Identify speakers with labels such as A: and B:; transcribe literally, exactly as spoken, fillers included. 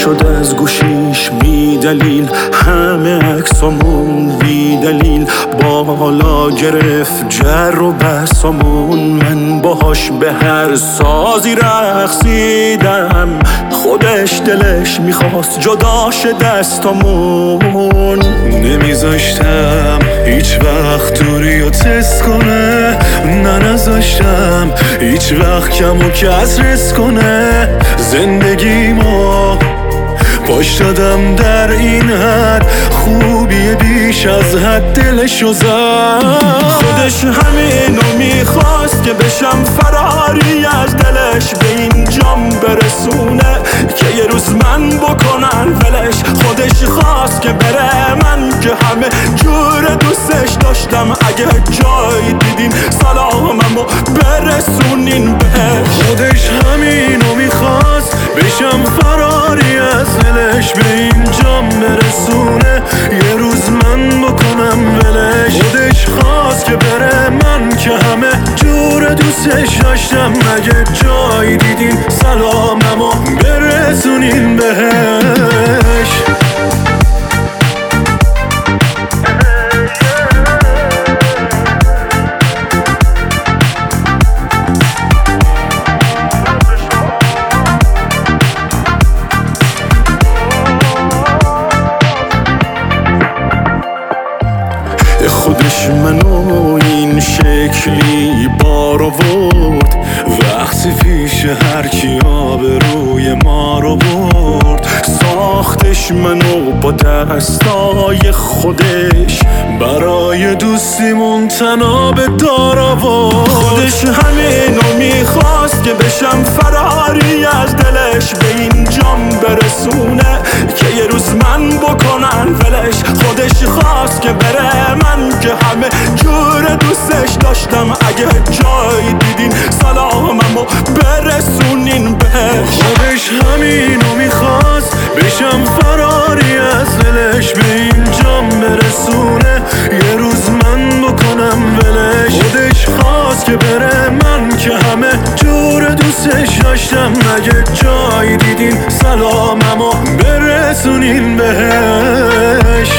A: شد از گوشیش بی دلیل، همه عکسامون بی دلیل بالا گرفت جر و بسامون. من باهاش به هر سازی رقصیدم، خودش دلش میخواست جداش دستامون. نمیذاشتم هیچ وقت دوری رو تست کنه، نه نذاشتم هیچ وقت کم و کسرس کنه. زندگیمو پاش دادم در این حد، خوبی بیش از حد دلشو زد. خودش همینو میخواست که بشم فراری از دلش، به این جام برسونه که یه روز من بکنن ولش. خودش خواست که بره، من که همه جور دوستش داشتم. اگه جای دیدین سلاممو برسونین بهش. خودش همینو میخواست بشم فراری از دلش، به این جام برسونه یه روز من بکنم ولش. خودش خواست که بره، من که همه جور دوستش داشتم. اگه جایی دیدین سلاممو برسونین بهش. خودش منو این شکلی بار آورد، وقتی پیش هر کی آبروی ما رو برد. ساختش منو با دستای خودش، برای دوستیمون تناب دار آورد. خودش همینو میخواست که بشم فراری از دلش، به این جام برسونه که یه روز من بکنن ولش. خودش خواست که بره، من که همه جور دوستش داشتم. اگه جایی دیدین سلاممو برسونین بهش. خودش همینو میخواست بشم فراری از دلش، به این جام برسونه یه روز من بکنم ولش. خودش خواست که بره، من که همه جور دوستش داشتم. اگه جایی دیدین سلاممو برسونین بهش.